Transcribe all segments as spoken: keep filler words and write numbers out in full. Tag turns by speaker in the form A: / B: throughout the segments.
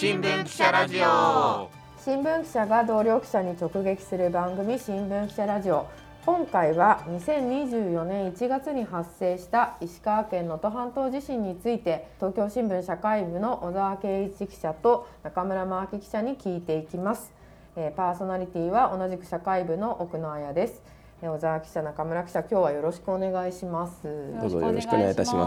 A: 新聞記者ラジオ。
B: 新聞記者が同僚記者に直撃する番組新聞記者ラジオ。今回はにせんにじゅうよねんいちがつに発生した石川県能登半島地震について、東京新聞社会部の小沢圭一記者と中村真明記者に聞いていきます。えー、パーソナリティは同じく社会部の奥野彩です。えー、小沢記者、中村記者、今日はよろしくお願いします。
C: どうぞよろしくお願いいたします。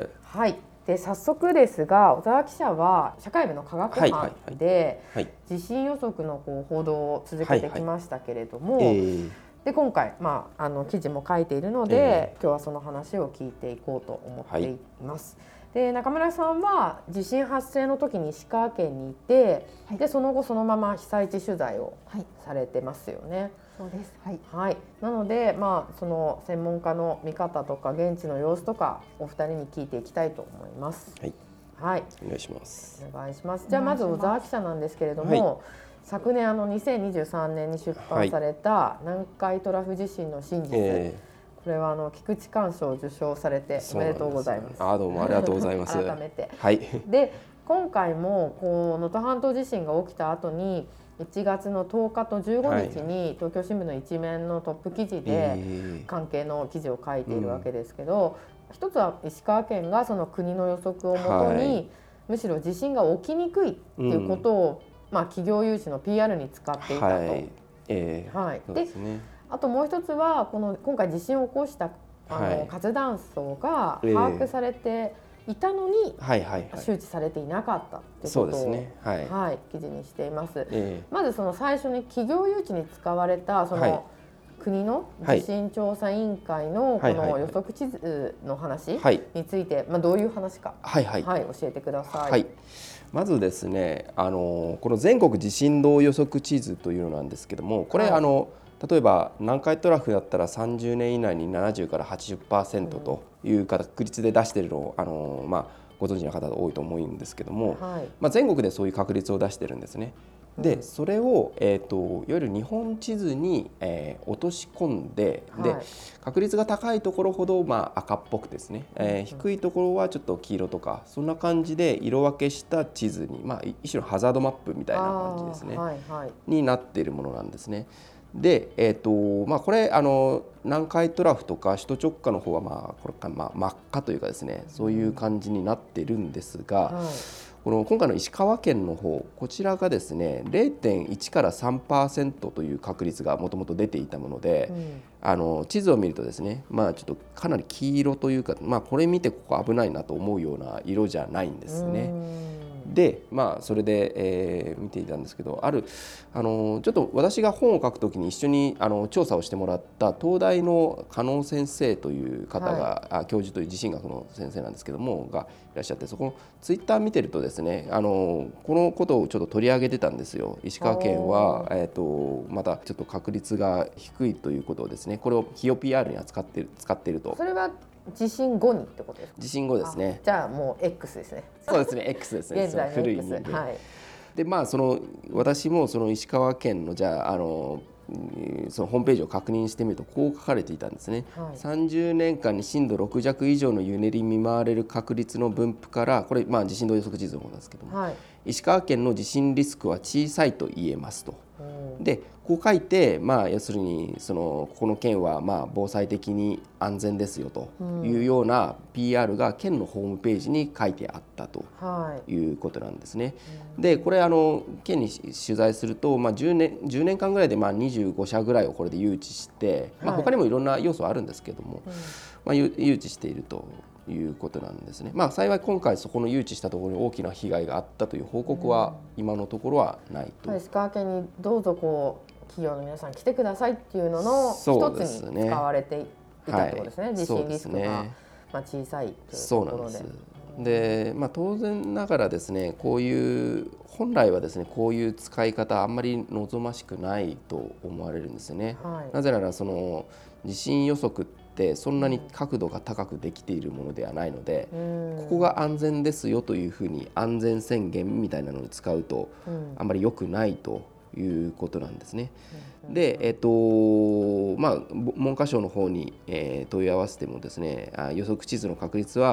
B: はい。で早速ですが、小沢記者は社会部の科学班で地震予測のこう報道を続けてきましたけれども、で今回、まあ、あの記事も書いているので、えー、今日はその話を聞いていこうと思っています。はい、で中村さんは地震発生の時に石川県にいて、はい、でその後そのまま被災地取材をされてますよね。はい、
D: そうです、はい
B: はい、なので、まあ、その専門家の見方とか現地の様子とかお二人に聞いていきたいと思います。
C: はい、
B: はい、
C: お願いします。
B: お願いします。じゃあまず小沢記者なんですけれども、はい、昨年あのにせんにじゅうさんねんに出版された南海トラフ地震の真実、えー、これはあの菊池寛賞を受賞されておめでとうございます。
C: あ、どうもありがとうございます。
B: 改めて、
C: はい、
B: で今回もこう能登半島地震が起きた後にいちがつのとおかとじゅうごにちに東京新聞の一面のトップ記事で関係の記事を書いているわけですけど、うん、一つは石川県がその国の予測をもとに、はい、むしろ地震が起きにくいっていうことを、うん、まあ、企業融資の ピーアール に使っていたと。はい、えーはい、でですね、あともう一つはこの今回地震を起こしたあの、はい、活断層が把握されていたのに、はいはいはい、周知されていなかったということを、ね、はいはい、記事にしています。えー、まずその最初に企業誘致に使われたその、はい、国の地震調査委員会のこの予測地図の話について、まあ、どういう話か、はいはいはい、教えてください。はい、
C: まずですね、あのこの全国地震動予測地図というのなんですけども、これ、はい、あの例えば南海トラフだったらさんじゅうねん以内にななじゅうからはちじゅっパーセントという確率で出しているのをあの、まあ、ご存知の方が多いと思うんですけども、はい、まあ、全国でそういう確率を出してるんですね。でそれを、えーと、いわゆる日本地図に、えー、落とし込んで、はい、で確率が高いところほど、まあ、赤っぽくですね、えー、低いところはちょっと黄色とかそんな感じで色分けした地図に、まあ、一種のハザードマップみたいな感じですね、はいはい、になっているものなんですね。で、えーとまあ、これあの南海トラフとか首都直下の方は、まあ、これ、まあ、真っ赤というかですね、そういう感じになっているんですが、はい、この今回の石川県の方、こちらがですね れいてんいち から さんパーセント という確率がもともと出ていたもので、うん、あの地図を見るとですね、まあ、ちょっとかなり黄色というか、まあ、これ見てここ危ないなと思うような色じゃないんですね。で、まあ、それで、えー、見ていたんですけど、あるあのちょっと私が本を書くときに一緒にあの調査をしてもらった東大の加納先生という方が、はい、教授という地震学の先生なんですけどもがいらっしゃって、そこのツイッター見てるとですね、あのこのことをちょっと取り上げてたんですよ。石川県は、えー、とまたちょっと確率が低いということをですね、これを企業 ピーアール に扱っている使っていると。
B: それは地震後にってことですか？
C: 地震後ですね。
B: じゃあもう X ですね。
C: そうですね、X ですね。
B: 現在の X、
C: 古い人間。
B: はい。
C: で、まあその私もその石川県のじゃああのそのホームページを確認してみるとこう書かれていたんですね。はい、さんじゅうねんかんに震度ろくじゃく以上の揺れに見舞われる確率の分布から、これまあ地震動予測地図の方なんですけども、はい、石川県の地震リスクは小さいと言えますと。でこう書いて、まあ、要するにそのこの県はまあ防災的に安全ですよというような ピーアール が県のホームページに書いてあったということなんですね。でこれあの県に取材すると、まあ、じゅうねん、じゅうねんかんぐらいでまあにじゅうごしゃぐらいをこれで誘致して、まあ、他にもいろんな要素はあるんですけども、まあ、誘致しているということなんですね。まあ、幸い今回そこの誘致したところに大きな被害があったという報告は今のところはないと。
B: 石川県にどうぞこう企業の皆さん来てくださいっていうのの一つに使われていたってことですね。はい、地震リスクが、まあ、小さいというところで。
C: そうなんです。で、まあ、当然ながらですね、こういう本来はですねこういう使い方あんまり望ましくないと思われるんですよね。はい、なぜならその地震予測ってそんなに角度が高くできているものではないので、ここが安全ですよというふうに安全宣言みたいなのに使うとあんまり良くないということなんですね。で、えっとまあ、文科省の方に、えー、問い合わせてもですね、予測地図の確率は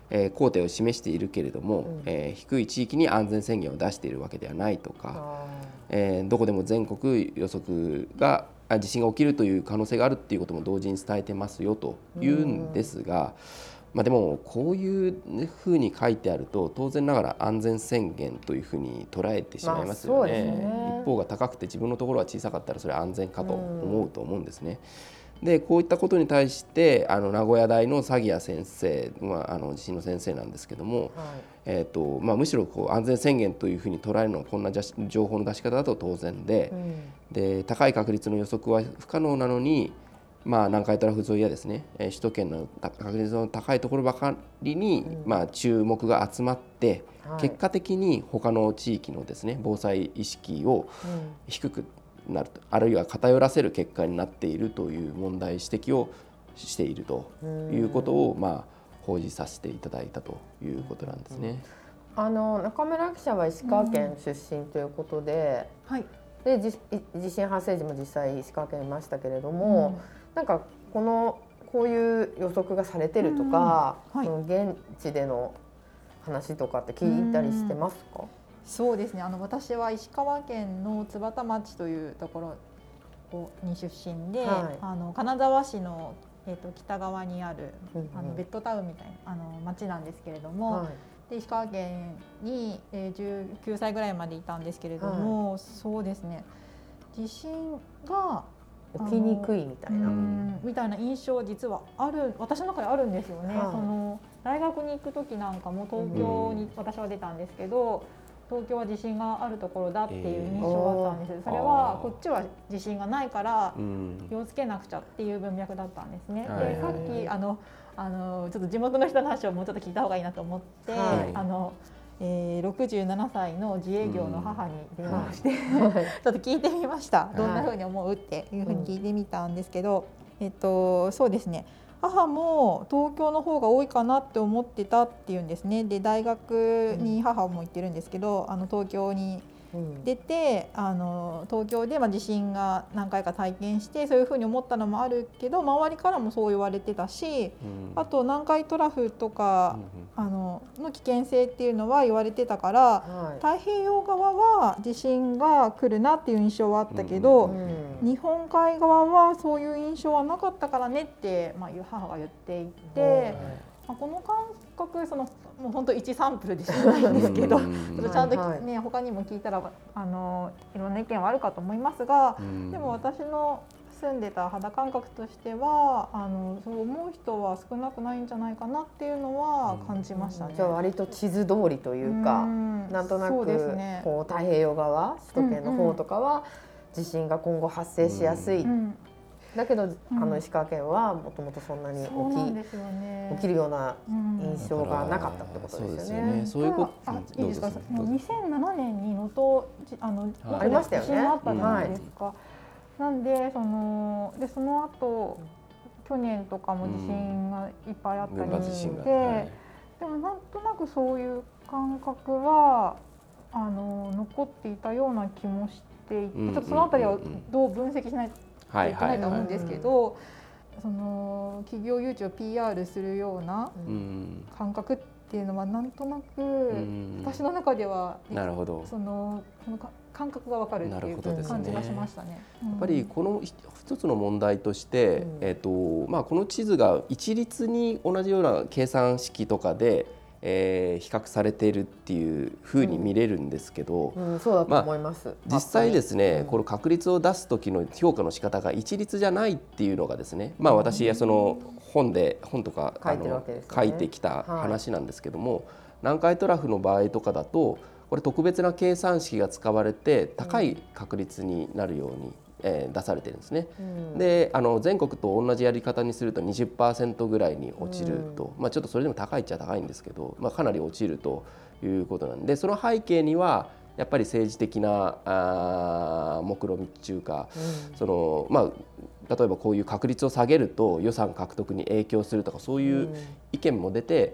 C: えー、工程を示しているけれども、
B: うん
C: えー、低い地域に安全宣言を出しているわけではないとか、えー、どこでも全国予測が地震が起きるという可能性があるっていうことも同時に伝えてますよというんですが、まあ、でもこういうふうに書いてあると当然ながら安全宣言というふうに捉えてしまいますよね。
B: まあそうですね。
C: 一方が高くて自分のところは小さかったらそれは安全かと思うと思うんですね。でこういったことに対してあの名古屋大の詐欺屋先生、まあ、あの地震の先生なんですけども、はいえーとまあ、むしろこう安全宣言というふうに捉えるのはこんな情報の出し方だと当然で、うん、で高い確率の予測は不可能なのに、まあ、南海トラフ沿いやですね首都圏の確率の高いところばかりに、うんまあ、注目が集まって、はい、結果的に他の地域のですね防災意識を低くなると、あるいは偏らせる結果になっているという問題指摘をしているということを、まあ、報じさせていただいたということなんですね。
B: あの中村記者は石川県出身ということで、うんはい、で地震発生時も実際石川県いましたけれども、うん、なんかこのこういう予測がされてるとか、うんはい、その現地での話とかって聞いたりしてますか？
D: そうですね、あの私は石川県の津幡町というところに出身で、はい、あの金沢市の、えー、と北側にある、うんうん、あのベッドタウンみたいなあの町なんですけれども、はい、で石川県に、えー、じゅうきゅうさいぐらいまでいたんですけれども、はい、そうですね地震が
B: 起きにくいみたいな、
D: みたいな印象実はある私の中であるんですよね。はい、その大学に行く時なんかも東京に私は出たんですけど、東京は地震があるところだっていう印象だったんです。それはこっちは地震がないから気をつけなくちゃっていう文脈だったんですね。でさっきあのあのちょっと地元の人の話をもうちょっと聞いた方がいいなと思って、はい、あのえー、ろくじゅうななさいの自営業の母に電話して、うんはい、ちょっと聞いてみました。どんな風に思うっていう風に聞いてみたんですけど、うん、えっとそうですね。母も東京の方が多いかなって思ってたっていうんですね。で大学に母も行ってるんですけど、うん、あの東京に出て、うん、あの東京でまあ地震が何回か体験してそういうふうに思ったのもあるけど、周りからもそう言われてたし、うん、あと南海トラフとか、うん、あのの危険性っていうのは言われてたから、はい、太平洋側は地震が来るなっていう印象はあったけど、うんうん、日本海側はそういう印象はなかったからねって、まあ、母が言っていて、まあ、この感覚そのもう本当一サンプルでしかないんですけど、ちゃんと、ねはいはい、他にも聞いたらあのいろんな意見はあるかと思いますが、でも私の住んでた肌感覚としてはあのそう思う人は少なくないんじゃないかなっていうのは感じましたね。
B: じゃあ割と地図通りというか、うん、なんとなく、ね、こう太平洋側首都圏の方とかは地震が今後発生しやすい、うんうんだけど、うん、あの石川県はもともとそんなに起 き,、ね、起きるような印象がなかったってことですよね。
D: そういうこと。あ、いいですか。にせんななねんに能登あの
B: ありましたよね。
D: 地震があったじゃないですか。うん、なんでそのでその後去年とかも地震がいっぱいあったりして、うんはい、でもなんとなくそういう感覚はあの残っていたような気もしていて、うん、ちょっとそのあたりはどう分析しないといけないと思うんですけど、その企業誘致を ピーアール するような感覚っていうのはなんとなく私の中では
C: なるほど
D: そのその感覚が分かるっていう感じがしましたね。
C: やっぱりこの一つの問題として、うんえーとまあ、この地図が一律に同じような計算式とかでえー、比較されているっていうふうに見れるんですけど、
B: うんうん、そうだと思います、まあ、
C: 実際ですね、うん、この確率を出す時の評価の仕方が一律じゃないっていうのがですね、まあ、私はその本で本とか
B: 書いてるわけですよね、
C: 書いてきた話なんですけども、はい、南海トラフの場合とかだとこれ特別な計算式が使われて高い確率になるように、えー、出されてるんですね、うん、であの全国と同じやり方にすると にじゅっパーセント ぐらいに落ちると、うんまあ、ちょっとそれでも高いっちゃ高いんですけど、まあ、かなり落ちるということなんで、その背景にはやっぱり政治的なあ目論見っていうか、うんそのまあ、例えばこういう確率を下げると予算獲得に影響するとかそういう意見も出て、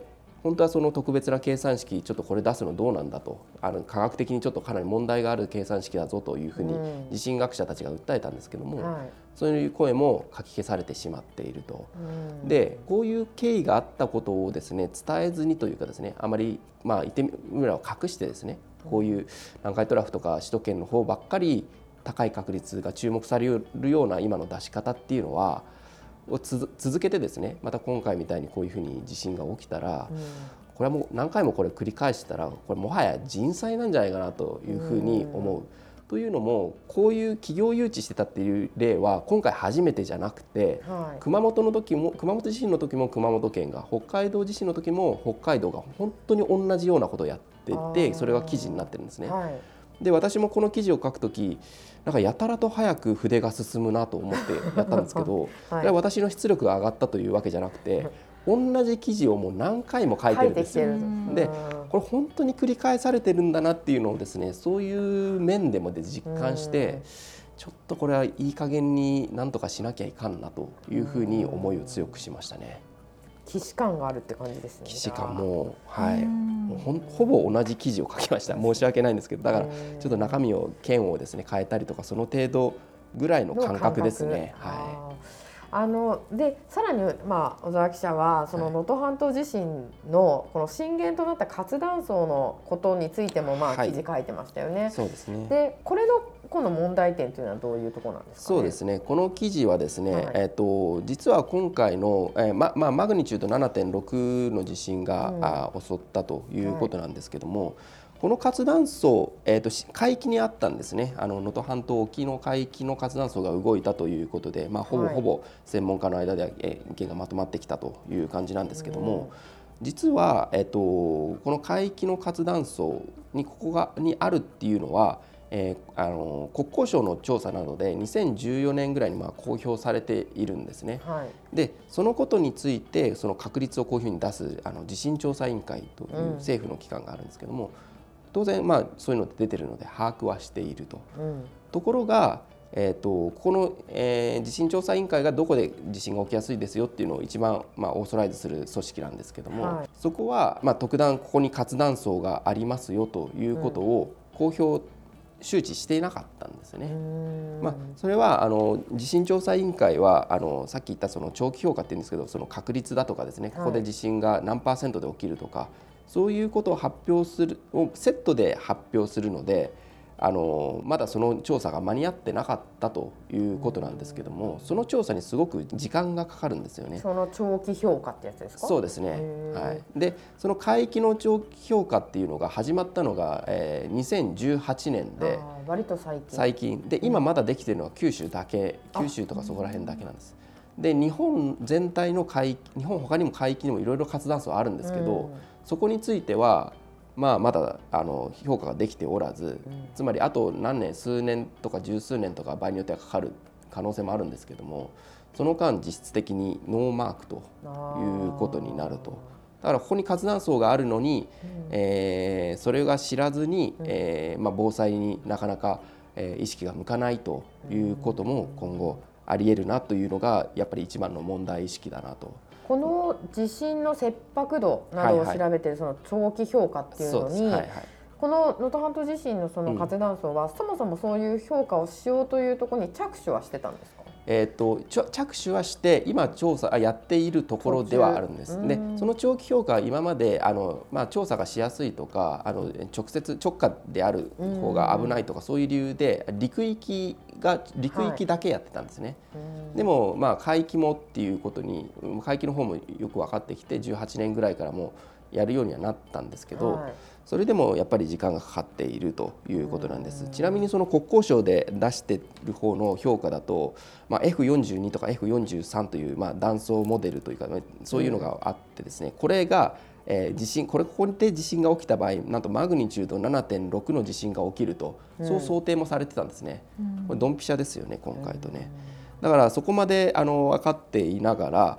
C: 本当はその特別な計算式ちょっとこれ出すのどうなんだと、あの科学的にちょっとかなり問題がある計算式だぞというふうに地震学者たちが訴えたんですけども、うん、そういう声もかき消されてしまっていると、うん、でこういう経緯があったことをですね伝えずにというかですね、あまりまあ言ってみれば隠してですね、こういう南海トラフとか首都圏の方ばっかり高い確率が注目されるような今の出し方っていうのはをつ続けてですね、また今回みたいにこういうふうに地震が起きたら、うん、これはもう何回もこれ繰り返したらこれもはや人災なんじゃないかなというふうに思う、うん、というのもこういう企業誘致してたっていう例は今回初めてじゃなくて、はい、熊本の時も熊本地震の時も熊本県が、北海道地震の時も北海道が本当に同じようなことをやってて、それが記事になってるんですね、はい、で私もこの記事を書くときなんかやたらと早く筆が進むなと思ってやったんですけど、はい、私の出力が上がったというわけじゃなくて、同じ記事をもう何回も書いてるんですよ。でこれ本当に繰り返されてるんだなっていうのをですね、そういう面でもで実感して、ちょっとこれはいい加減に何とかしなきゃいかんなというふうに思いを強くしましたね。
B: 既視感があるって感じですね。
C: 既視感も、はい、もう ほ, ほぼ同じ記事を書きました。申し訳ないんですけど、だからちょっと中身を件をですね変えたりとかその程度ぐらいの感覚ですね。はい。
B: あのでさらに、まあ、小沢記者はその能登半島地震のこの震源となった活断層のことについてもまあ記事書いてましたよね。はい、
C: そうですね。
B: でこれのこの問題点というのはどういうところなんですかね。
C: そうですね。この記事はですね、はい、えー、と実は今回の、えーままあ、マグニチュード ななてんろく の地震が、うん、あ襲ったということなんですけども、はい、この活断層、えー、と海域にあったんですね。あの能登半島沖の海域の活断層が動いたということで、まあ、ほぼほぼ専門家の間で、えー、意見がまとまってきたという感じなんですけども、うん、実は、えー、とこの海域の活断層にここがにあるっていうのは、えー、あの国交省の調査などでにせんじゅうよねんぐらいにまあ公表されているんですね。はい、でそのことについてその確率をこういうふうに出すあの地震調査委員会という政府の機関があるんですけども、うん、当然、まあ、そういうのって出てるので把握はしていると、うん、ところが、えー、とここの、えー、地震調査委員会がどこで地震が起きやすいですよっていうのを一番、まあ、オーソライズする組織なんですけども、はい、そこは、まあ、特段ここに活断層がありますよということを公表周知していなかったんですよね。まあ、それはあの地震調査委員会はあのさっき言ったその長期評価って言うんですけど、その確率だとかですね、ここで地震が何パーセントで起きるとか、はい、そういうことを発表するをセットで発表するので、あのまだその調査が間に合ってなかったということなんですけども、その調査にすごく時間がかかるんですよね。
B: その長期評価ってやつですか。
C: そうですね、はい、でその海域の長期評価っていうのが始まったのが、えー、にせんじゅうはちねんで、
B: 割と最近
C: 最近で、今まだできているのは九州だけ、九州とかそこら辺だけなんです。で日本全体の海域、日本他にも海域にもいろいろ活断層あるんですけど、うん、そこについてはまあ、まだあの評価ができておらず、うん、つまりあと何年数年とか十数年とか場合によってはかかる可能性もあるんですけども、その間実質的にノーマークということになると。だからここに活断層があるのに、うん、えー、それが知らずに、うん、えーまあ、防災になかなか、えー、意識が向かないということも今後ありえるなというのがやっぱり一番の問題意識だなと。
B: この地震の切迫度などを調べているその長期評価っていうのに、はいはい、この能登半島地震のその活断層は、うん、そもそもそういう評価をしようというところに着手はしてたんですか。
C: えー、と着手はして今調査やっているところではあるんです。でその長期評価は今まであの、まあ、調査がしやすいとか、あの直接直下である方が危ないとか、そういう理由で陸域が陸域だけやってたんですね。はい、でも、まあ、海域もっていうことに海域の方もよく分かってきてじゅうはちねんぐらいからもやるようにはなったんですけど、はい、それでもやっぱり時間がかかっているということなんです。ちなみにその国交省で出している方の評価だと、まあ、エフよんじゅうに とか エフよんじゅうさん という、まあ、断層モデルというか、そういうのがあってですね、これが、えー、地震これここで地震が起きた場合、なんとマグニチュード ななてんろく の地震が起きると、そう想定もされてたんですね。これドンピシャですよね今回とね。だからそこまであの分かっていながら、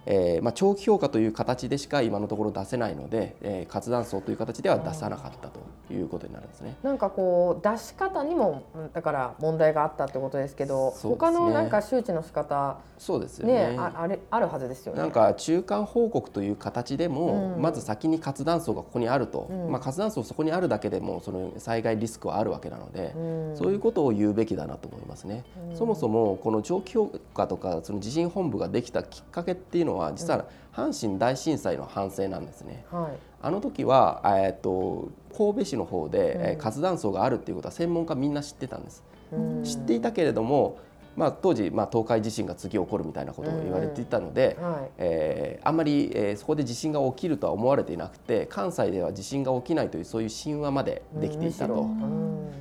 C: えーまあ、長期評価という形でしか今のところ出せないので、えー、活断層という形では出さなかったということになるんですね。
B: なんかこう出し方にもだから問題があったってことですけど、
C: そうですね、
B: 他のなんか周知の仕方
C: そうですよね、
B: ね、あ、あれあるはずですよね。
C: なんか中間報告という形でも、
B: うん、
C: まず先に活断層がここにあると、
B: うん、まあ、
C: 活断層そこにあるだけでもその災害リスクはあるわけなので、
B: うん、
C: そういうことを言うべきだなと思いますね。うん、そもそもこの長期評価とかその地震本部ができたきっかけっていうのは実は阪神大震災の反省なんですね。
B: はい、
C: あの時は、えー、と神戸市の方で、うん、活断層があるっていうことは専門家みんな知ってたんです。うん、知っていたけれども、まあ、当時、まあ、東海地震が次起こるみたいなことを言われていたので、うんうん、はい、えー、あんまり、えー、そこで地震が起きるとは思われていなくて、関西では地震が起きないというそういう神話までできていたと。うん、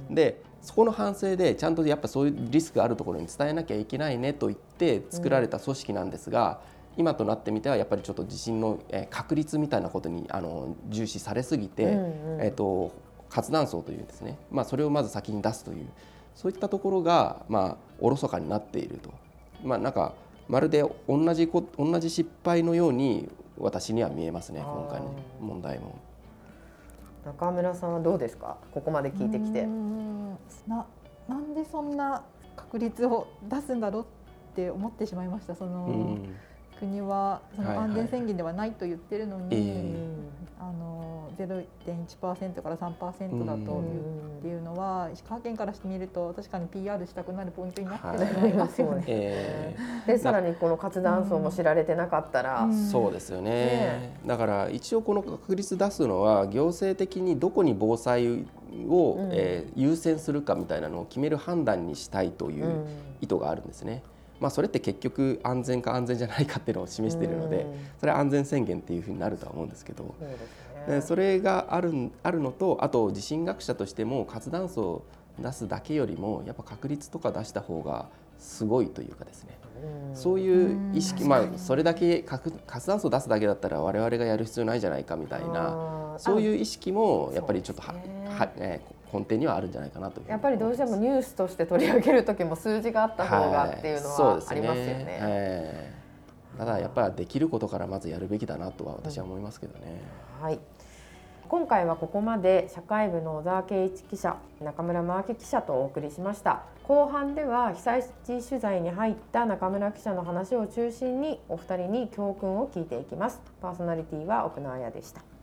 C: でそこの反省でちゃんとやっぱそういうリスクがあるところに伝えなきゃいけないねと言って作られた組織なんですが、うん、今となってみてはやっぱりちょっと地震の確率みたいなことにあの重視されすぎて、うんうん、えーと、活断層というですね、まあ、それをまず先に出すというそういったところが、まあ、おろそかになっていると、まあ、なんかまるで同じこ、同じ失敗のように私には見えますね、今回の問題も。
B: 中村さんはどうですか、ここまで聞いてきて。
D: な, なんでそんな確率を出すんだろうって思ってしまいました。その、うん、国はその安全宣言ではないと言ってるのに、はいはい、あの ゼロてんいちパーセント から さんパーセント だという、うん、っていうのは石川県からしてみると確かに ピーアール したくなるポイントになってしまいますよね。はい、
B: えー、でさらにこの活断層も知られてなかったら、
C: うん、そうですよね、ね。だから一応この確率出すのは行政的にどこに防災を、うん、えー、優先するかみたいなのを決める判断にしたいという意図があるんですね。まあ、それって結局安全か安全じゃないかっていうのを示しているので、それは安全宣言っていうふうになるとは思うんですけど、そうですね、それがある、あるのと、あと地震学者としても活断層を出すだけよりもやっぱ確率とか出した方がすごいというかですね、そういう意識、まあ、それだけ活断層を出すだけだったら我々がやる必要ないじゃないかみたいな、そういう意識もやっぱりちょっとは、は、えー根底にはあるんじゃないかなという。
B: やっぱりどうしてもニュースとして取り上げる時も数字があった方がっていうのはありますよね。はい、ね、
C: えー、ただやっぱりできることからまずやるべきだなとは私は思いますけどね。
B: うん、はい、今回はここまで社会部の小沢圭一記者、中村真明記者とお送りしました。後半では被災地取材に入った中村記者の話を中心にお二人に教訓を聞いていきます。パーソナリティは奥野彩でした。